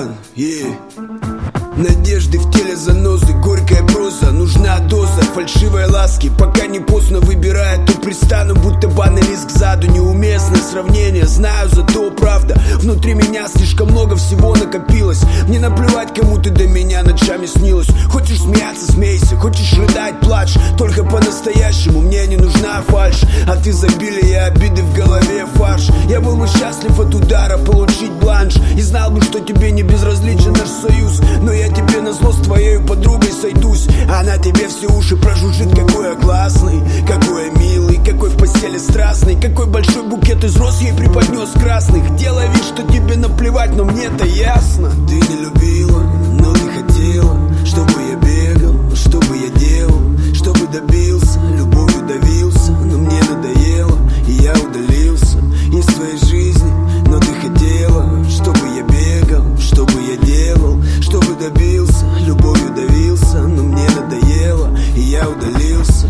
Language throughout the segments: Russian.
Иван, надежды в теле, занозы, горькая проза. Нужна доза фальшивой ласки, пока не поздно выбирая, то пристану, будто банный риск заду. Неуместное сравнение, знаю, зато правда. Внутри меня слишком много всего накопилось. Мне наплевать, кому ты до меня ночами снилась. Хочешь смеяться, смейся, хочешь рыдать, плачь. Только по-настоящему, мне не нужна фальшь. От изобилия обиды в голове фарш. Я был бы счастлив от удара получить бланш. И знал бы, что тебе не безразличен наш союз. Но я тебе назло с твоей подругой сойдусь. Она тебе все уши прожужжит, какой я классный, какой я милый, какой в постели страстный, какой большой букет из роз ей преподнес красных. Делай вид, что тебе наплевать, но мне-то ясно. Ты не любила, но ты хотела, чтобы я бегал, чтобы я делал, чтобы добился, любовью давился, но мне надоело, и я удалился из твоей жизни. Но ты хотела, чтобы я бегал, чтобы я делал, чтобы добился, любовью давился, но мне надоело, и я удалился.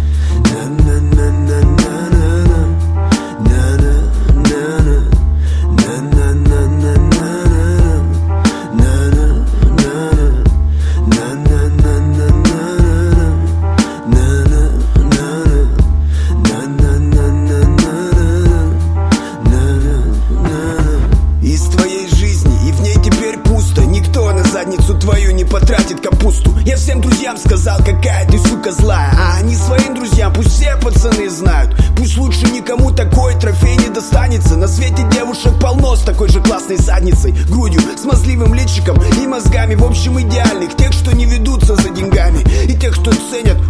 Задницу твою не потратит капусту. Я всем друзьям сказал, какая ты, сука, злая. А они своим друзьям, пусть все пацаны знают. Пусть лучше никому такой трофей не достанется. На свете девушек полно с такой же классной задницей, грудью, смазливым личиком и мозгами, в общем, идеальных. Тех, что не ведутся за деньгами, и тех, кто ценят